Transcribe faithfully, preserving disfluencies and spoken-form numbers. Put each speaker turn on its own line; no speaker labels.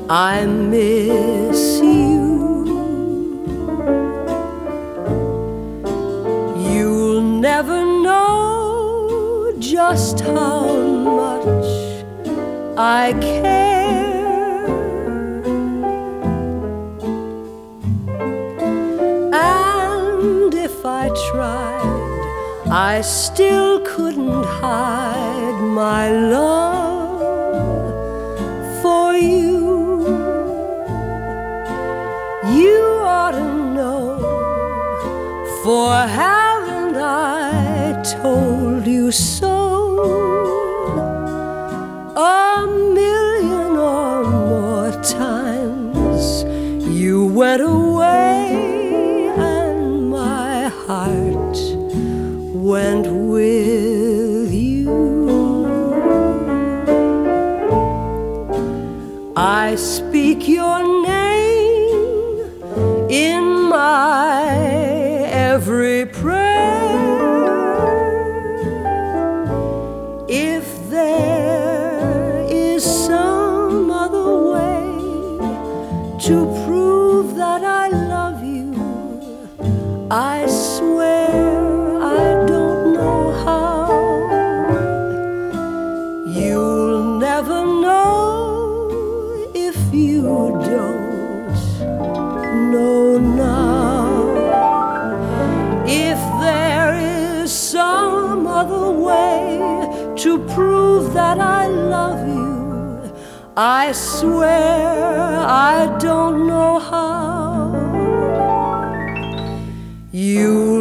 I miss you. You'll never know just how much I care, and if I tried, I still couldn't hide my love for you. You ought to know, for haven't I told you so a million or more times? You went away and my heart went with you. I speak your name in my every prayer. If there is some other way to prove that I love you, I swear I don't know how. You'll never know if you don't know now. If there is some other way to prove that I love you, I swear I don't know how. You